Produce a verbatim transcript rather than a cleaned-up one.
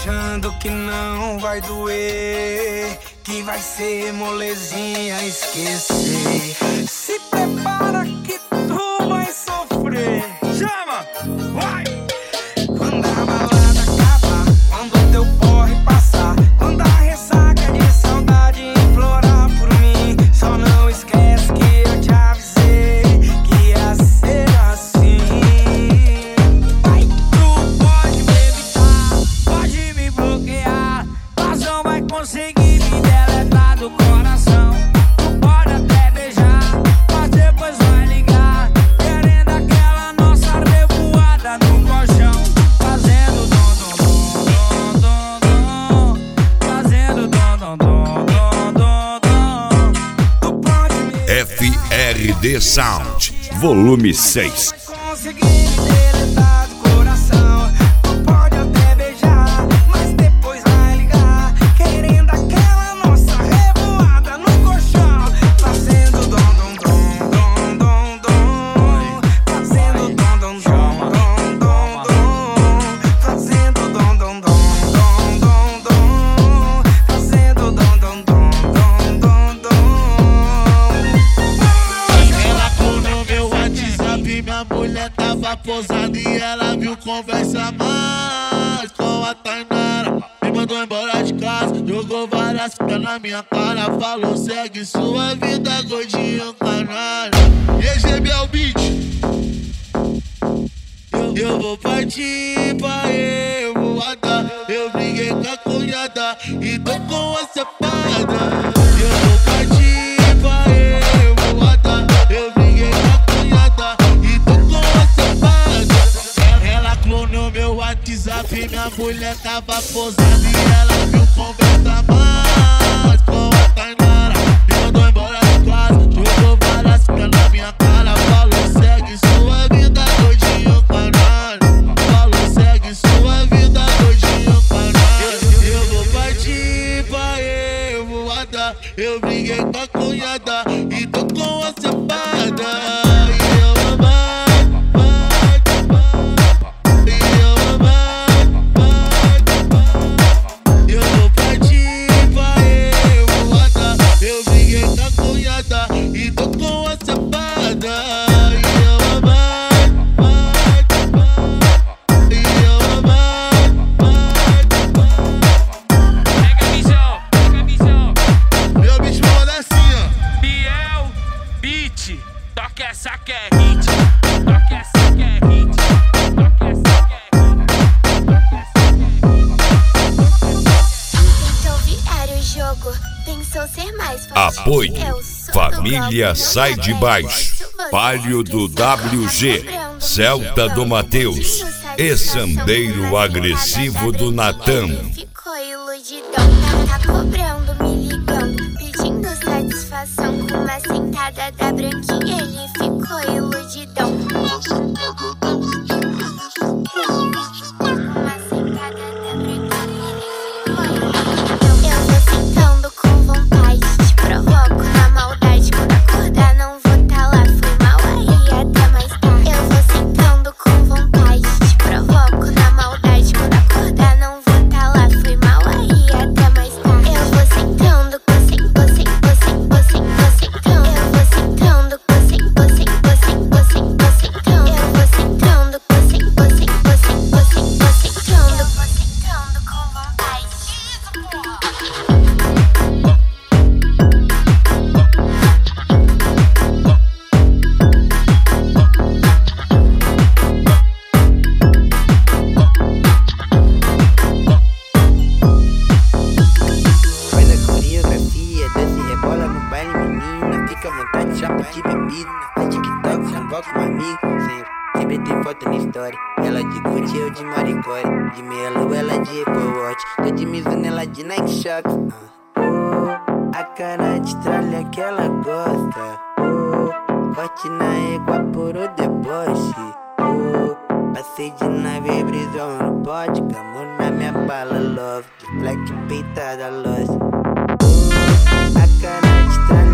achando que não vai doer, que vai ser molezinha esquecer. Se prepara que tu vai sofrer. Chama! Vai! Quando a balada acabar, quando teu porre passar, quando a ressaca de saudade implorar por mim, só não esquece que eu te avisei que ia ser assim. Vai, tu pode me evitar, pode me bloquear, mas não vai conseguir me deletar do coração. Tu pode até beijar, mas depois vai ligar, querendo aquela nossa revoada no colchão, fazendo dom dom dom dom dom, fazendo dom dom dom dom dom. Tu pode me F R D Sound, volume seis. conseguir me deletar do coração. Tu pode até beijar, mas depois vai ligar, querendo aquela nossa revoada no colchão, fazendo dom dom dom dom dom dom, fazendo dom dom dom dom dom dom, fazendo dom dom dom dom dom dom, fazendo dom dom dom dom dom dom. Ela colou meu WhatsApp, minha mulher tava posada e ela viu conversa mais com a Tainara. Me mandou embora de casa, jogou várias fitas na minha cara, falou segue sua vida, gordinho canalha. E esse é meu beat. Eu, eu vou partir pra revoada, eu briguei com a cunhada e tô com a sapada. Eu vou partir pra revoada, eu briguei com a cunhada e tô com a sapada. Ela clonou meu WhatsApp, minha mulher tava posando e ela viu conversa mais com a Tainara. Me mandou embora de casa, jogou várias fitas na minha cara, falou segue sua vida, gordinho canalha. Falou segue sua vida, gordinho canalha. Eu, eu vou partir pra revoada, eu briguei com a cunhada e tô com a sapada. E eu amar, vai, vai. E eu amar, vai, vai. Eu vou partir pra revoada, eu briguei com a cunhada e tô com a sapada. E eu amar, vai, vai. E eu amar, vai, vai. Pega a visão, pega a visão. Meu bicho manda assim, ó. Biel, beat, toca essa que é hit, toca essa que é hit, toca essa que é hit, toca essa que é hit. Tentou virar o jogo, pensou ser mais forte. Apoio Eu sou Família do Sai golpe, de não Baixo, quero você. Palio do W G, Celta do Mateus e Sandeiro Agressivo do Natan. Ficou iludidão, tá cobrando, me ligando, pedindo satisfação. Com uma sentada da branquinha ele ficou iludidão. Uma sentada da branquinha ele ficou iludidão. Uma sentada da branquinha ele ficou iludidão. Eu vou sentando com vontade, te provoco na maldade. Quando acordar não vou tá lá, foi mal aí até mais tarde. Eu vou sentando com vontade, te provoco na maldade. Quando acordar não vou tá lá, foi mal aí até mais tarde. Eu vou sentando, você, você, você, você, você, então. Eu vou sentando, você, você, você, você, você, então. Eu vou sentando, você, você, você, você, você, então. Eu vou sentando com vontade. Faz a coreografia, desce e rebola no baile, menina. Fica à vontade, chapa de bebida. A TikTok, convoca um amigo. Sempre, sempre tem foto na história. Ela de Gucci, eu de Maricore. De Melo, ela de Apple Watch. Tô de Mizuno, ela de Nike Shox. Oh, a cara de tralha que ela gosta. Oh, forte na égua por o deboche. Oh, passei de nave, brisou no pote. Camo na minha bala, love. De black peitada, lost. A cara de tralha